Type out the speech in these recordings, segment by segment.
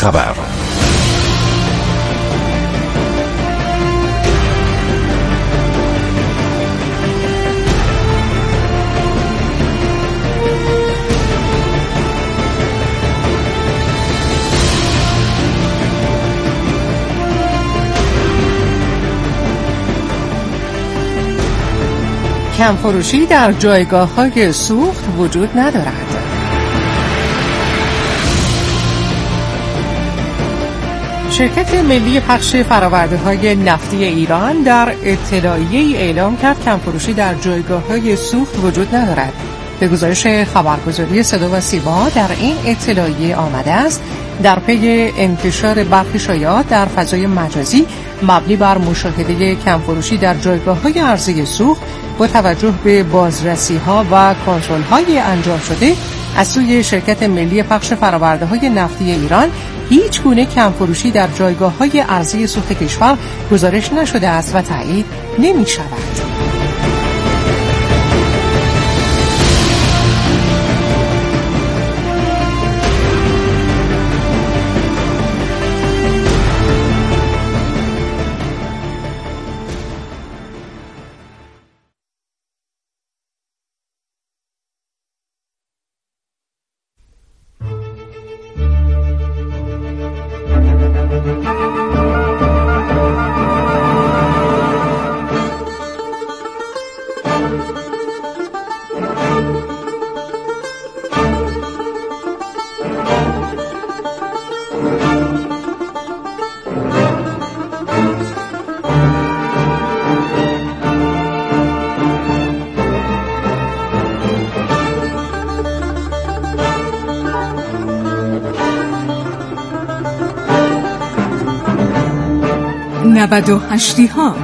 خبر. کم‌فروشی در جایگاه‌های سوخت وجود ندارد. شرکت ملی پخش فرآورده‌های نفتی ایران در اطلاعیه‌ای اعلام کرد کم‌فروشی در جایگاه‌های سوخت وجود ندارد. به گزارش خبرگزاری صدا و سیما در این اطلاعیه آمده است در پی انتشار برخی شایعات در فضای مجازی مبنی بر مشاهده کم‌فروشی در جایگاه‌های عرضه سوخت با توجه به بازرسی‌ها و کنترل‌های انجام شده از سوی شرکت ملی پخش فرآورده‌های نفتی ایران، هیچ گونه کم‌فروشی در جایگاه‌های عرضه سوخت کشور گزارش نشده است و تایید نمی‌شود. نودوهشتی ها.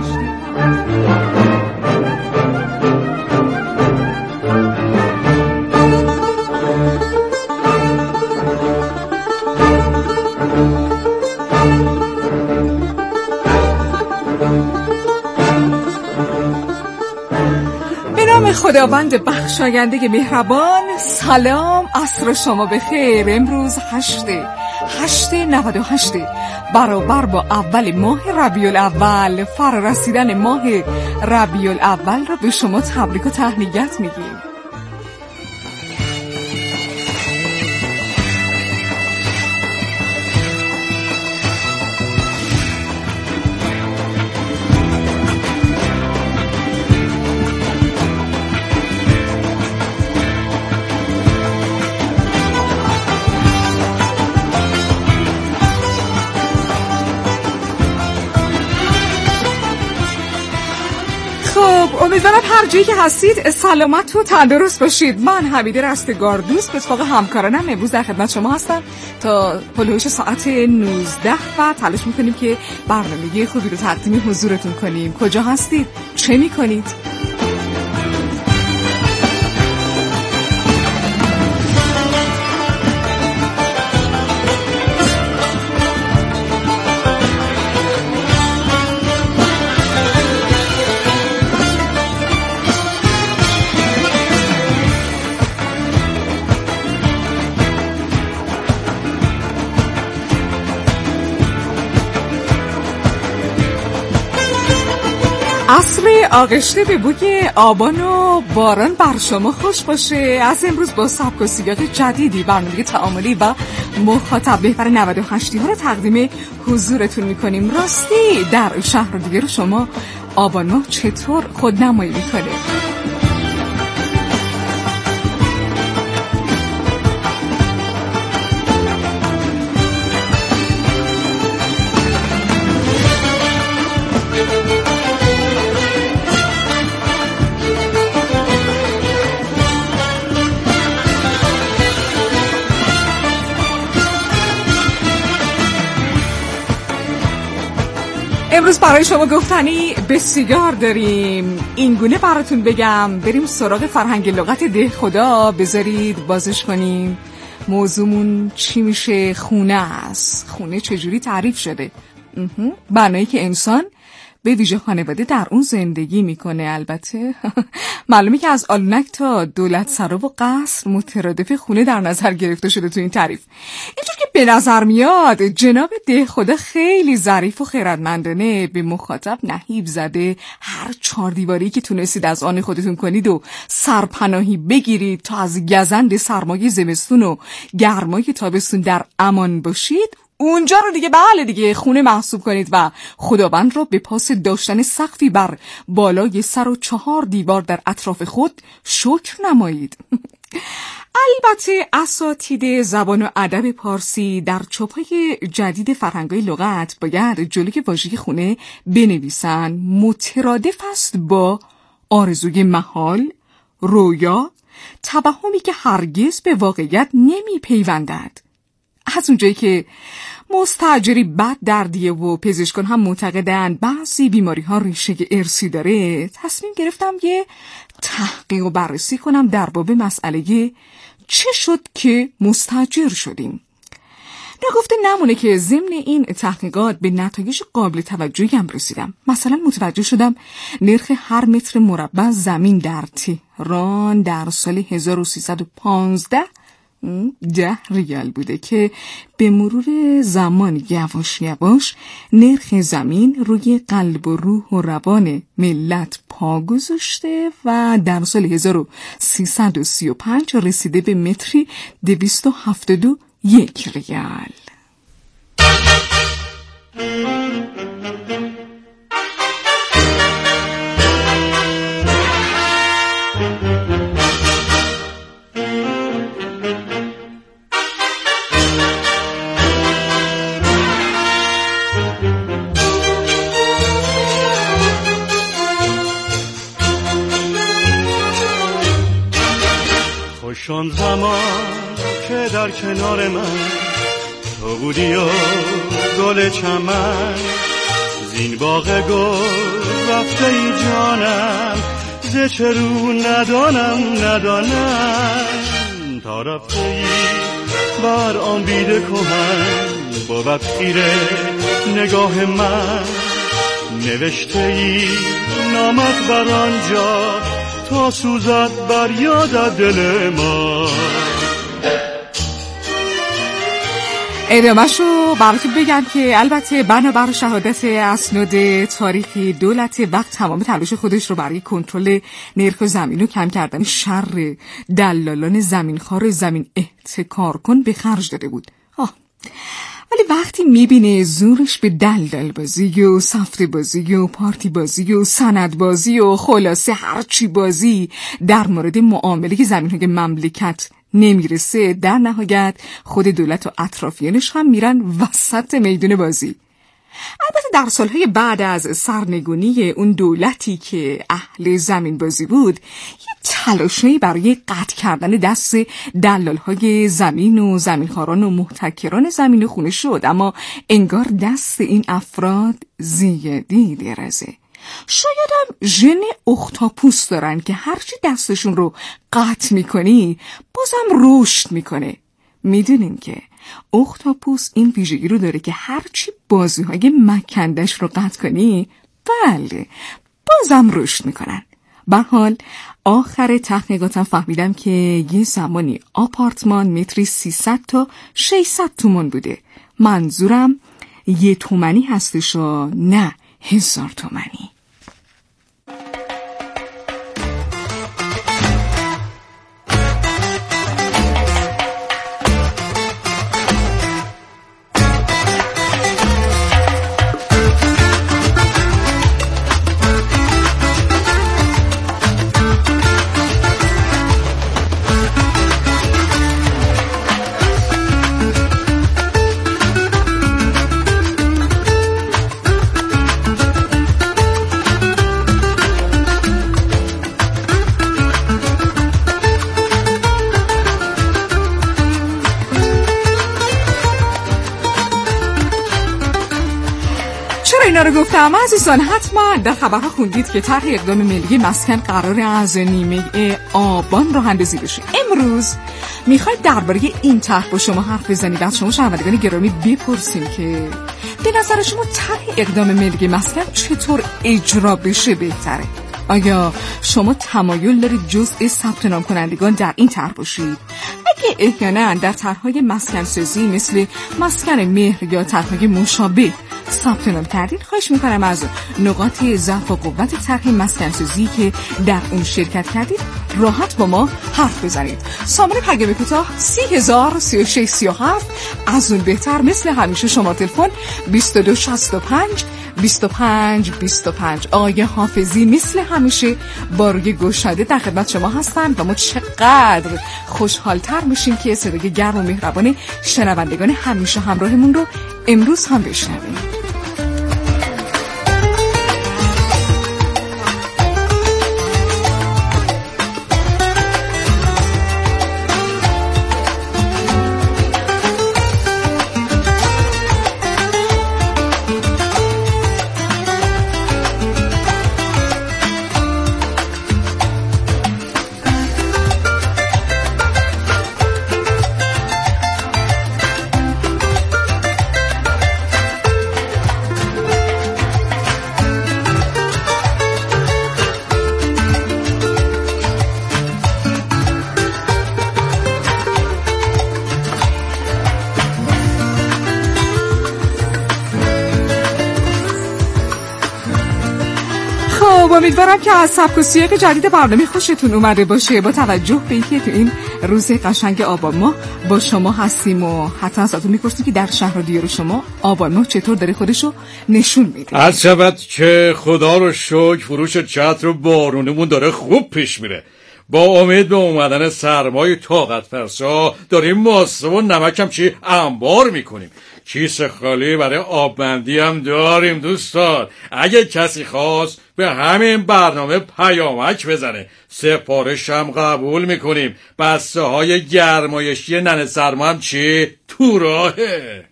به نام خداوند بخشاینده مهربان. سلام، عصر شما بخیر. امروز 8/98 برابر با اول ماه ربیع الاول. فرارسیدن ماه ربیع الاول را به شما تبریک و تهنیت میگیم. امیدوارم هر جایی که هستید سلامت و تندرست باشید. من حمیده رستگار دوست به اتفاق همکارانم امروز در خدمت شما هستم تا پلوش ساعت 19 و تلاش میکنیم که برنامه خوبی رو تقدیم حضورتون کنیم. کجا هستید؟ چه میکنید؟ عصر آغشته به بوی آبان و باران بر شما خوش باشه. از امروز با سبک و سیاق جدیدی برنامه تعاملی و مخاطب محور 98 ها رو تقدیم حضورتون میکنیم. راستی در شهر دیگر شما آبان ماه چطور خودنمایی میکنه؟ امروز برای شما گفتنی بسیار داریم. این گونه براتون بگم بریم سراغ فرهنگ لغت ده خدا. بذارید بازش کنیم. موضوعمون چی میشه؟ خونه است. خونه چجوری تعریف شده؟ بنایی که انسان به ویژه خانواده در اون زندگی میکنه. البته معلومه که از آلونک تا دولت سرا و قصر مترادف خونه در نظر گرفته شده تو این تعریف. اینجور که به نظر میاد جناب دهخدا خیلی ظریف و خیرتمندانه به مخاطب نهیب زده هر 4 دیواری که تونستید از آن خودتون کنید و سرپناهی بگیرید تا از گزند سرمای زمستون و گرمای تابستون در امان باشید، اونجا رو دیگه بله دیگه خونه محسوب کنید و خداوند رو به پاس داشتن سقفی بر بالای سر و 4 دیوار در اطراف خود شکر نمایید. البته اساتید زبان و ادب پارسی در چاپ‌های جدید فرهنگ‌های لغت باید جلوی واژه خونه بنویسن مترادف است با آرزوی محال، رویا، توهمی که هرگز به واقعیت نمی‌پیوندد. از اونجایی که مستاجری بد دردیه و پزشکان هم معتقدند بعضی بیماری‌ها ریشه ارثی داره، تصمیم گرفتم یه تحقیق و بررسی کنم در باب مسئله چه شد که مستاجر شدیم. نگفته نمونه که ضمن این تحقیقات به نتایج قابل توجهی هم رسیدم. مثلا متوجه شدم نرخ هر متر مربع زمین در تهران در سال 1315 10 ریال بوده که به مرور زمان یواش یواش نرخ زمین روی قلب و روح و روان ملت پا گذاشته و در سال 1335 رسیده به متری 271 ریال. خوشان زمان که در کنار من تو بودی و گل چمن زین باغ گل رفته ای جانم ز چه رو ندانم تا رفته ای بر آن بیده کهن بود خیره نگاه من نوشته ای نامت بر آنجا تا سوزد بر یاد دل ما. ادامه‌شو براتون بگم که البته بنابر شهادت اسناد تاریخی دولت وقت تمام تلاش خودش رو برای کنترل نرخ زمین و کم کردن شر دلالان زمینخوار زمین احتکار کن به خرج داده بود. ولی وقتی میبینه زورش به دلدل بازی و سفته بازی و پارتی بازی و سند بازی و خلاصه هرچی بازی در مورد معامله زمین‌های مملکت نمیرسه، در نهایت خود دولت و اطرافیانش هم میرن وسط میدون بازی. البته در سالهای بعد از سرنگونی اون دولتی که اهل زمین بازی بود یه تلاشی برای قطع کردن دست دلالهای زمین و زمینخواران و محتکران زمین و خونه شد، اما انگار دست این افراد زیادی درازه. شاید هم ژن اختاپوس دارن که هرچی دستشون رو قطع میکنی بازم رشد میکنه. میدونین که اختاپوس این ویژگی رو داره که هرچی بازوهای مکندش رو قطع کنی بله بازم رشد میکنن. به حال آخر تحقیقاتم فهمیدم که یه زمانی آپارتمان متری 300 تا 600 تومان بوده. منظورم 1 تومانی هستش و نه 1000 تومانی. اینا رو گفتم عزیزان، حتما در خبرها خوندید که طرح اقدام ملی مسکن قرار از نیمه آبان راه اندازی بشه. امروز میخوایم درباره این طرح با شما حرف بزنیم. از شما شنوندگان گرامی بپرسیم که به نظر شما طرح اقدام ملی مسکن چطور اجرا بشه بهتره؟ آیا شما تمایل دارید جزء ثبت نام کنندگان در این طرح باشید؟ اگه احیانا در طرح‌های مسکن سازی مثل مسکن مهر یا طرح‌های مشابه ثبت نام کردید، خواهش میکنم از نقاط ضعف و قوت طرح مسکن سازی که در اون شرکت کردید راحت با ما حرف بزنید. سامانه پیام کوتاه 30,3637. از اون بهتر مثل همیشه شما تلفن 2265 25 آقای حافظی مثل همیشه با روی گشاده در خدمت شما هستن و ما چقدر خوشحالتر میشیم که صدای گرم و مهربان شنوندگان همیشه همراهمون رو امروز هم بشنویم. امیدوارم که از سبک و سیاق جدید برنامه خوشتون اومده باشه. با توجه به اینکه تو این روز قشنگ آبان ماه با شما هستیم و حتی ازتون میپرسیم که در شهر و دیار شما آبان ماه چطور داره خودشو نشون میده. از شود که خدا رو شکر فروش چتر و بارونمون داره خوب پیش میره. با امید به اومدن سرمای طاقت فرسا داریم ماسه و نمک هم چی انبار میکنیم. کیسه خالی برای آببندی هم داریم دوستان. اگه کسی خواست به همین برنامه پیامک بزنه، سفارش هم قبول میکنیم. بسته های گرمایشی ننه سرما هم چی تو راهه.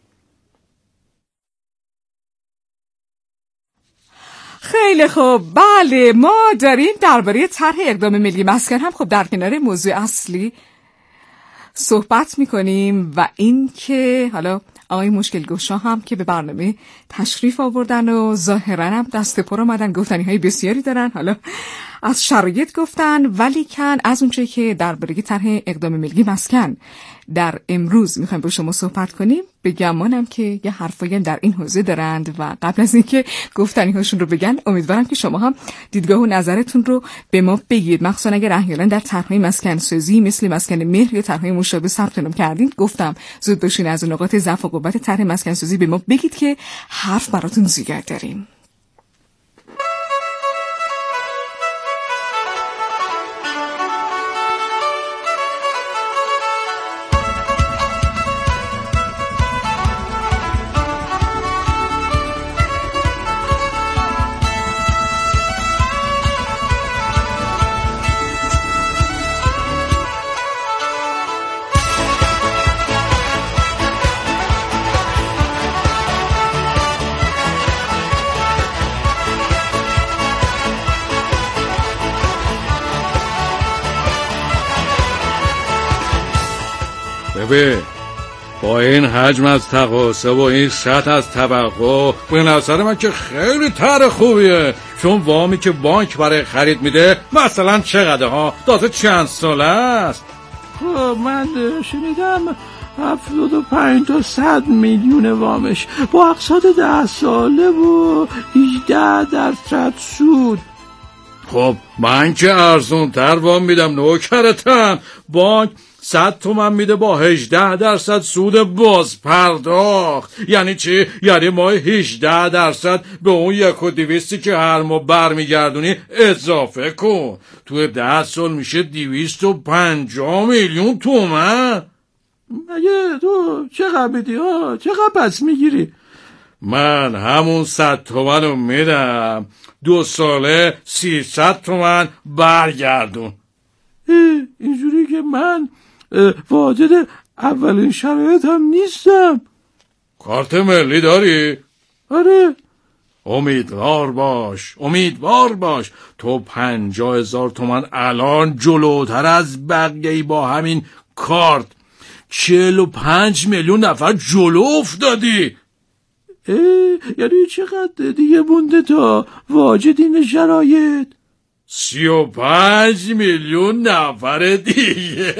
خیلی خوب، بله ما داریم درباره طرح اقدام ملی مسکن هم خب در کنار موضوع اصلی صحبت میکنیم و این که حالا آقای مشکل گوشا هم که به برنامه تشریف آوردن و ظاهرا هم دست پر آمدن، گفتنی های بسیاری دارن، حالا از شرایط گفتن، ولی کن از اونچه که درباره طرح اقدام ملی مسکن در امروز میخوایم با شما صحبت کنیم بگمانم که یه حرفایی در این حوزه دارند و قبل از اینکه گفتنی هاشون رو بگن امیدوارم که شما هم دیدگاه و نظرتون رو به ما بگید، مخصوصا اگر احیانا در طرح‌های مسکن سازی مثل مسکن مهر یا طرح‌های مشابه ثبت نام کردین. گفتم زود باشین از نقاط ضعف و قوت طرح مسکن سازی به ما بگید که حرف براتون زیاد داریم. با این حجم از تقاضا و این سطح از توقع به نظر من که خیلی طرح خوبیه، چون وامی که بانک برای خرید میده مثلا چقدر ها تازه چند ساله است. خب من شنیدم 75 تا 100 میلیون وامش با اقساط 10 ساله و 18% سود. خب من که ارزون تر وام میدم نوکرتم. بانک 100 تومن میده با 18% سود باز پرداخت. یعنی چی؟ یعنی ما 18% به اون 1,200 که هر ماه برمیگردونی اضافه کن. تو 10 سال میشه 250 میلیون تومن. مگه تو چقدر میدی ها؟ چقدر پس میگیری؟ من همون 100 تومن رو میدم، 2 ساله 300 تومن برگردون. اینجوری که من واجد اولین شرایط هم نیستم. کارت ملی داری؟ آره. امیدوار باش تو 50,000 تومن الان جلوتر از بقیه با همین کارت 45 میلیون نفر جلو افتادی. یعنی چقدر دیگه مونده تا واجد این شرایط؟ 35 میلیون نفر دیگه.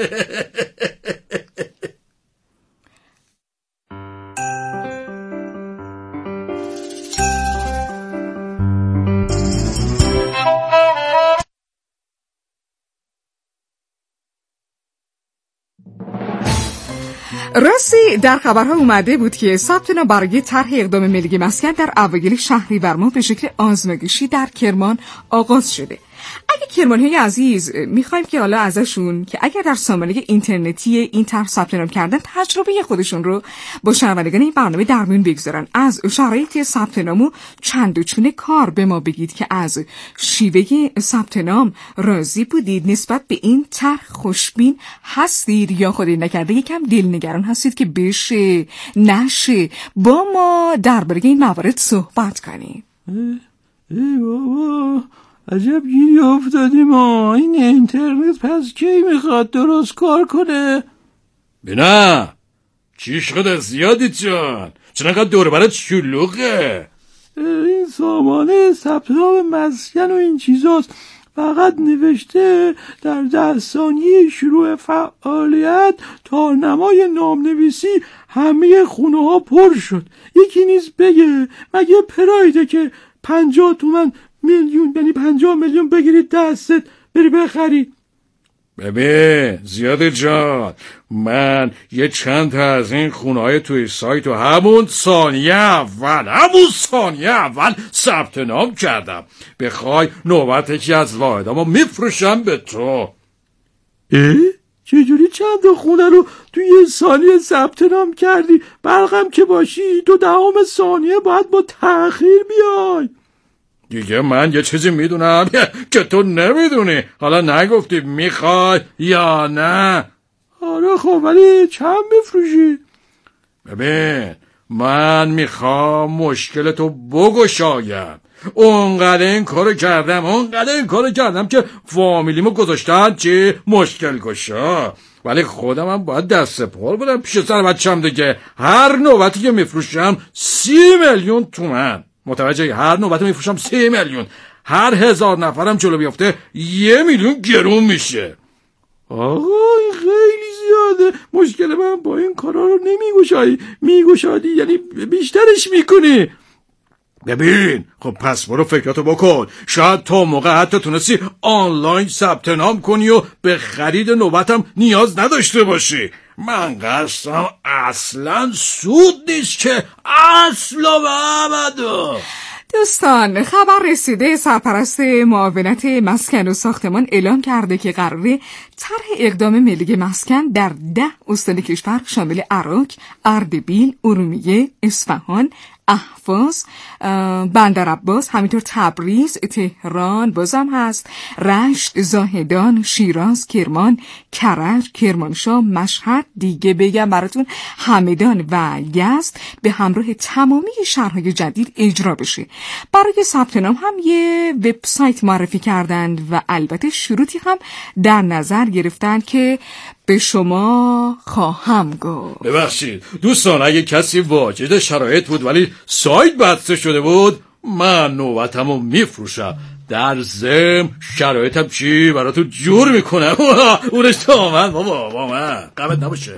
راستی در خبرها اومده بود که ثبت نام برای طرح اقدام ملی مسکن در اوایل شهریور ماه به شکل آزمایشی در کرمان آغاز شده. اگه کرمانیای عزیز میخوایم که حالا ازشون که اگر در سامانه اینترنتی این طرح ثبت نام کردن تجربه خودشون رو با شنوندگان این برنامه در میون بگذارن، از شرایط ثبت نام و چند و چون کار به ما بگید که از شیوه ثبت نام راضی بودید، نسبت به این طرح خوشبین هستید یا خدای نکرده یکم دلنگران هستید که بشه نشه. با ما درباره این موارد صحبت کنیم. بابا عجب گیری افتادیم ما. این اینترنت پس کی میخواد درست کار کنه؟ نه چیش خود زیادی جان، چنانقدر دور برات شلوغه. این سامانه ثبت نام مسکن و این چیزاست، فقط نوشته در 10 ثانیه شروع فعالیت تارنمای نامنویسی همه خونه ها پر شد. یکی نیست بگه مگه پرایده که 50 تومن میلیون یعنی 50 میلیون بگیرید دستت بری بخری؟ ببین زیاده جان، من یه چند تا از این خونه‌های توی سایت و همون ثانیه اول ثبت نام کردم. بخوای نوبت یکی از واحدامو میفروشم به تو. چجوری چند تا خونه رو توی یه ثانیه ثبت نام کردی؟ برقم که باشی 0.2 ثانیه باید با تأخیر بیای. دیگه من یه چیزی میدونم که تو نمیدونی. حالا نگفتی میخوای یا نه؟ آره خب ولی چند میفروشی؟ ببین من میخوام مشکل تو بگشایم. اونقدر این کارو کردم که فامیلیمو گذاشتن چی مشکل گشا، ولی خودم هم باید دست پر بدم پیش سر بچم دیگه. هر نوبتی که میفروشم 30 میلیون تومن. متوجهی؟ هر نوبتی میفروشم 30 میلیون. هر 1000 نفرم جلو بیفته 1 میلیون گرون میشه. آقا این خیلی زیاده. مشکل من با این کارا رو میگشادی یعنی بیشترش میکنی. ببین خب پس برو فکراتو بکن. شاید تا موقع حتی تونستی آنلاین ثبت نام کنی و به خرید نوبتم نیاز نداشته باشی. من قصدم اصلا سود نیست که اصلا و ابدا. دوستان خبر رسیده سرپرست معاونت مسکن و ساختمان اعلام کرده که قراره طرح اقدام ملی مسکن در 10 استان کشور شامل عراق، اردبیل، ارومیه، اصفهان، اهواز، بندرعباس، همینطور تبریز، تهران بازم هست، رشت، زاهدان، شیراز، کرمان، کرج، کرمانشاه، مشهد، دیگه بگم براتون همدان و یزد به همراه تمامی شهرهای جدید اجرا بشه. برای ثبت نام هم یه وبسایت معرفی کردند و البته شروطی هم در نظر گرفتن که به شما خواهم گفت. ببخشید دوستان، اگه کسی واجد شرایط بود ولی سایت بسته شده بود، من نوبتمو میفروشم. در ضمن شرایطم چی براتون جور میکنم. اونش تا من بابا با من قبل نباشه.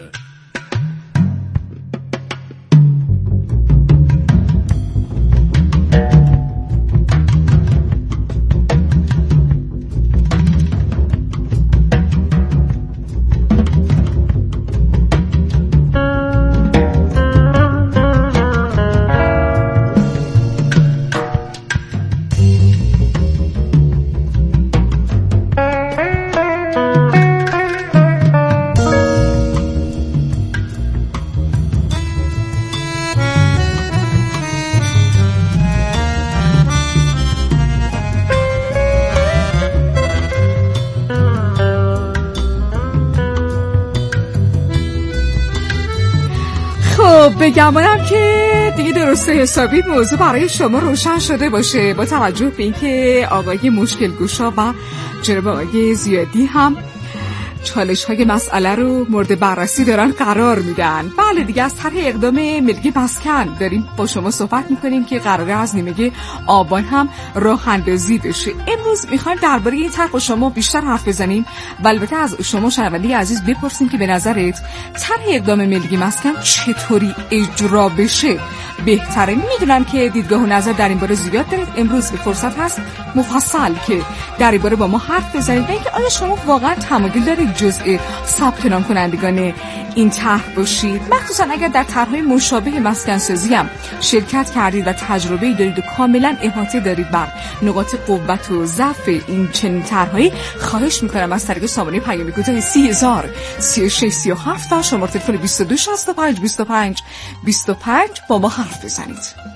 بگمانم که دیگه درسته حسابی موضوع برای شما روشن شده باشه با توجه به اینکه آقای مشکل گشا و جناب آقای زیادی هم چالش‌های مسئله رو مورد بررسی دارن قرار میدن. بله دیگه، از طرح اقدام ملی مسکن داریم با شما صحبت میکنیم که قراره از نیمه آبان هم راه اندازی بشه. امروز میخوایم درباره این طرح با شما بیشتر حرف بزنیم و البته از شما شنونده عزیز بپرسیم که به نظرت طرح اقدام ملی مسکن چطوری اجرا بشه بهتره. میدونم که دیدگاه و نظر در این باره زیاد دارید. امروز فرصت هست مفصل که در این باره با ما حرف بزنید و اینکه آیا شما واقعا تمایل دارید جزء ثبت نام کنندگان این طرح باشید، مخصوصا اگر در طرح‌های مشابه مسکن سازی هم شرکت کردید و تجربه‌ای دارید و کاملا احاطه دارید بر نقاط قوت و ضعف این چنین طرح‌هایی. خواهش می‌کنم از طریق سامانه پیام کوتاه 30000 3637 تا شماره تلفن 2265 25 25 با ما حرف بزنید.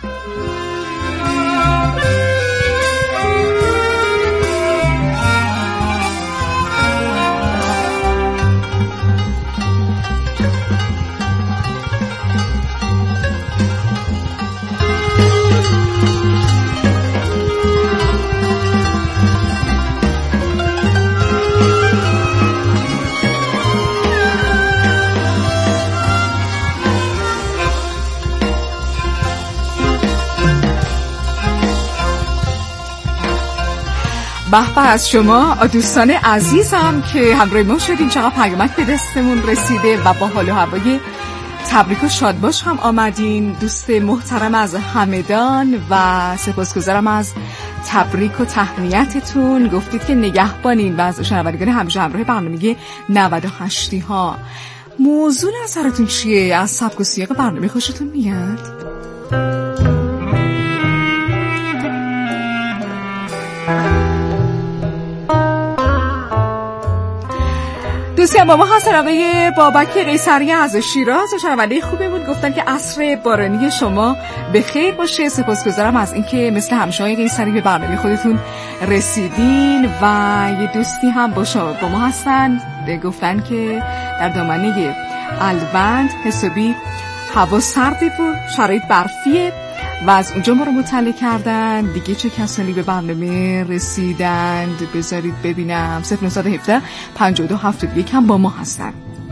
به از شما دوستان عزیزم که همراه ما شدین، چقدر پیامک به دستمون رسیده و با حال و هوای تبریک و شادباش هم آمدین. دوست محترم از همدان و سپاسگزارم از تبریک و تهنیتتون. گفتید که نگهبانین و از شنوندگان همیشه همراه برنامه 98 ها. موضوع نظرتون چیه؟ از سبک و سیاق برنامه خوشتون میاد؟ دوستی هم با ما هستن آقای بابک قیصری از شیراز و شنونده خوبی بود. گفتن که عصر بارانی شما به خیر باشه. سپاسگزارم از اینکه مثل همیشه آقای قیصری به برنامه خودتون رسیدین. و یه دوستی هم با ما هستن، گفتن که در دامنه الوند حسابی هوا سردی بود، شرایط برفیه و از اونجا ما رو مطلع کردن. دیگه چه کسانی به برنامه رسیدند بذارید ببینم. 0917 52 71 هم با ما هستن.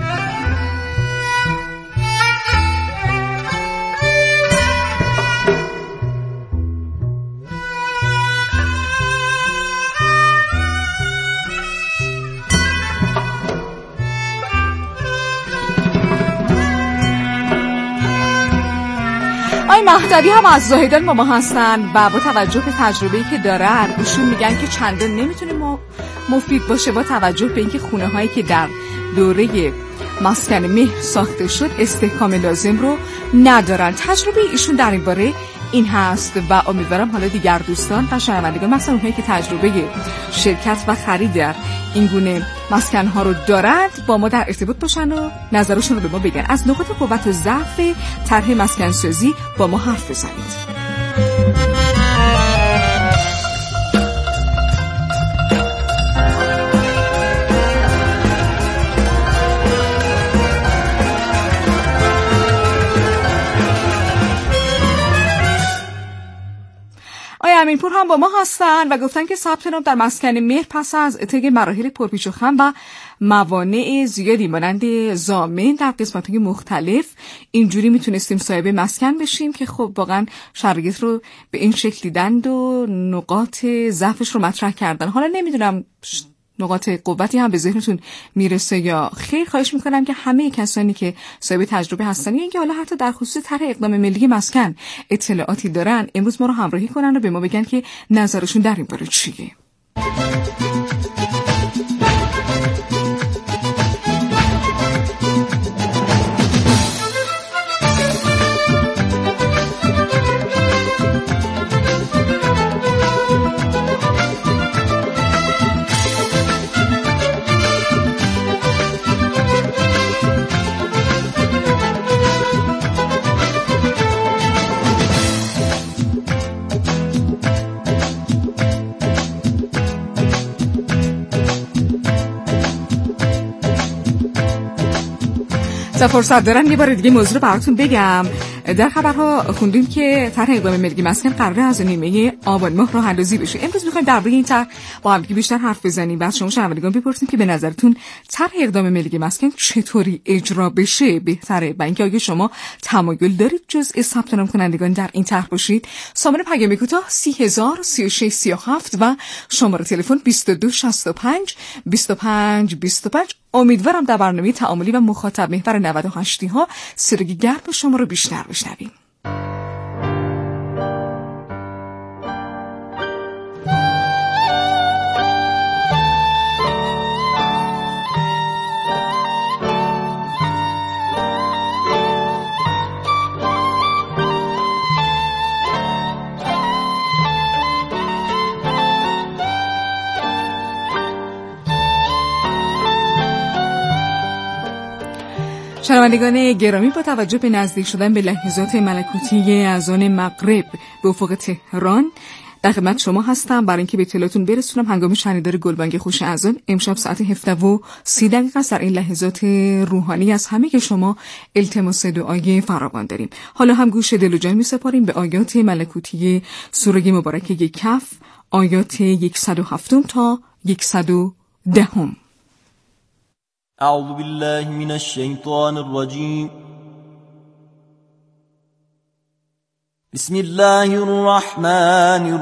مهدوی هم از زاهدان با ما هستن و با توجه به تجربه‌ای که دارن ایشون میگن که چندان نمیتونه مفید باشه با توجه به اینکه خونه هایی که در دوره مسکن مهر ساخته شد استحکام لازم رو ندارن. تجربه ایشون در این باره این هست و امیدوارم حالا دیگر دوستان و شنوندگان، مثلا اونهایی که تجربه شرکت و خرید در این گونه مسکن ها رو دارند، با ما در ارتباط باشن و نظرشون رو به ما بگن. از نقاط قوت و ضعف طرح مسکن سازی با ما حرف بزنید. امینپور هم با ما هستن و گفتن که ثبت نام در مسکن مهر پس از طی مراحل پرپیچ و خم و موانع زیادی مانند ضامن در قسمت‌های مختلف اینجوری میتونستیم صاحب مسکن بشیم که خب واقعا شرایط رو به این شکل دیدند و نقاط ضعفش رو مطرح کردن. حالا نمیدونم نقاط قوتی هم به ذهنتون میرسه یا خیر. خواهش میکنم که همه کسانی که صاحب تجربه هستن یا اینکه حالا حتی در خصوص طرح اقدام ملی مسکن اطلاعاتی دارن امروز ما رو همراهی کنن و به ما بگن که نظرشون در این باره چیه. فرصت دارم یه بار دیگه موضوع رو براتون بگم. در خبرها خوندیم که طرح اقدام ملی مسکن قراره از نیمه آبان ماه راه اندازی بشه. امروز می‌خوایم درباره این طرح با هم بیشتر حرف بزنیم و از شما شنوندگان بپرسیم که به نظرتون طرح اقدام ملی مسکن چطوری اجرا بشه بهتره، و اینکه آیا شما تمایل دارید جزء ثبت نام کنندگان در این طرح باشید. سامانه پیام کوتاه 303637 و شماره تلفن 2265 2525. امیدوارم در برنامه تعاملی و مخاطب محور 98 ها صدای گرم شما رو بیشتر بشنویم. شنوندگان گرامی، با توجه به نزدیک شدن به لحظات ملکوتی اذان مغرب به افق تهران در خدمت شما هستم برای اینکه به اطلاعتون برسونم هنگام شنیدن گلبانگ خوش اذان امشب ساعت 17:30 است. در این لحظات روحانی از همه که شما التماس دعای فراوان داریم. حالا هم گوش دل و جان می‌سپاریم به آیات ملکوتی سوره مبارکه کهف، آیات 107 تا 110. اعوذ بالله من الشیطان الرجیم. بسم الله الرحمن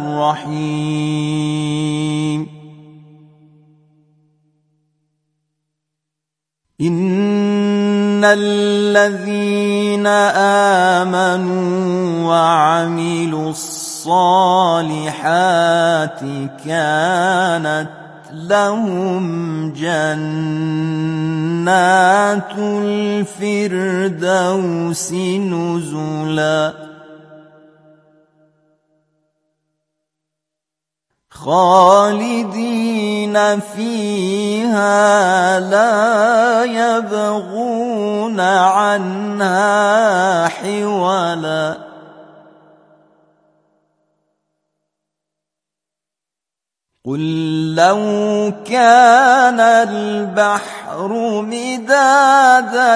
الرحیم. ان الذين آمنوا وعملوا الصالحات كانت لهم جنات الفردوس نزلا خالدين فيها لا يبغون عنها حولا قل لو كان البحر مدادا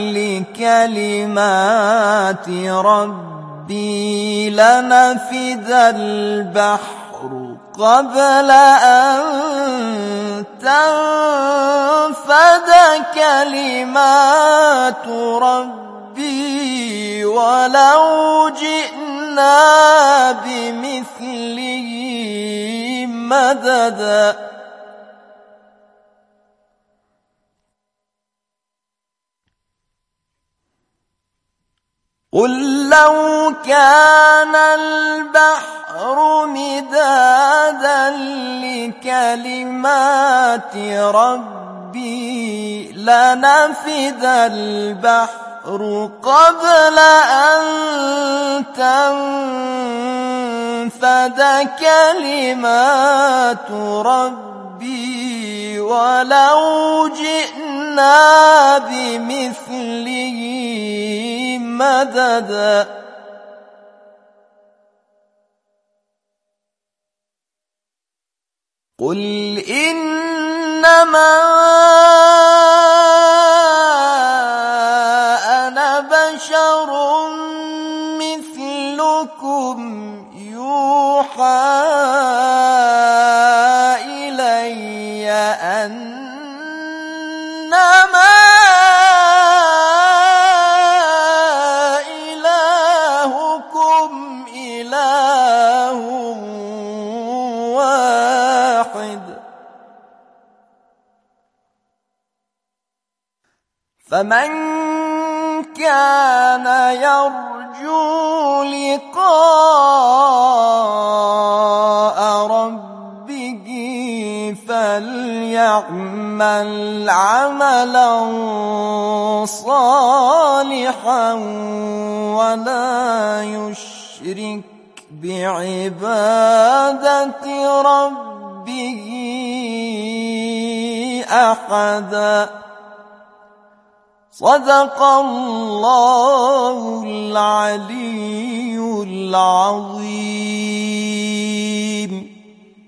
لكلمات ربي لنفد البحر قبل أن تنفد كلمات ربي ولو جئنا بمثله مددا قل لو كان البحر مدادا لكلمات ربي لنفد البحر قبل أن تنفد كلمات ربي ولو جئنا بمثله مددا قل إنما أنا بشر مثلكم يوحى إلي أنما إلهكم إله واحد فمن كان يرجو لقاء ربه فليعمل عملا صالحا ولا يشرك بعبادة ربه أحدا صدق الله العلي العظيم.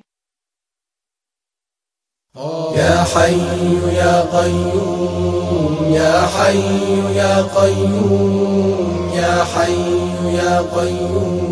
يا حي يا قيوم يا حي يا قيوم يا حي يا قيوم